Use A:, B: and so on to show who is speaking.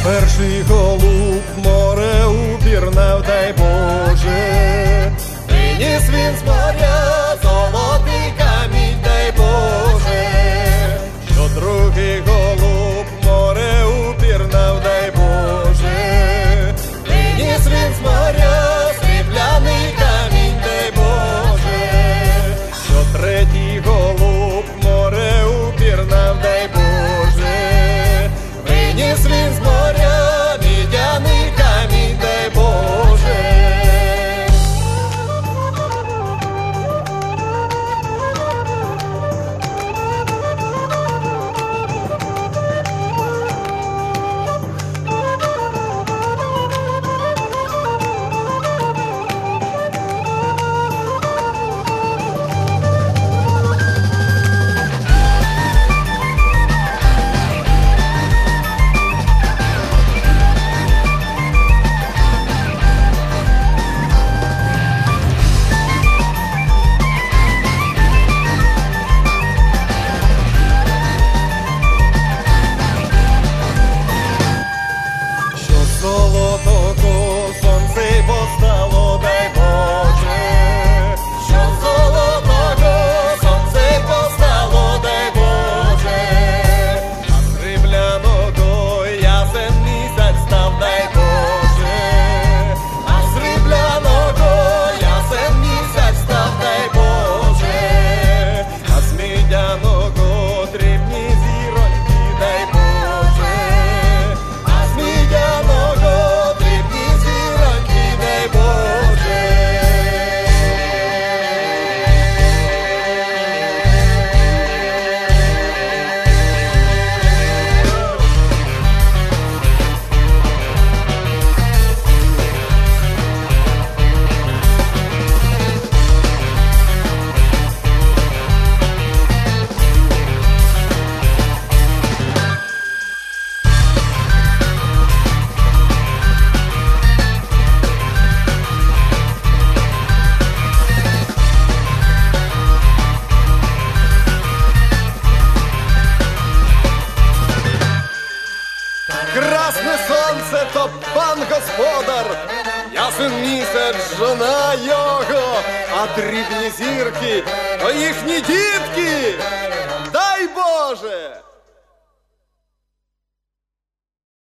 A: Перший голуб море упірнав, дай Боже, приніс він з моря золотий камінь, дай Боже, що другий голуб море упірнав, дай Боже, приніс він з моря срібляний камінь, дай Боже, що третій голуб море упірнав, дай Боже, приніс він з моря мідяний камінь, дай Боже. Золотого сонце постало, дай Боже, що золотого сонце постало, дай Боже, а срібляного ясен місяць став, дай Боже, а срібляного ясен місяць став, дай Боже, а з мідяного дрібні зіроньки, дай Боже, а з мідяного красне сонце, то пан господар, ясен місяць, жона його, а дрібні зірки, то їхні дітки, дай Боже!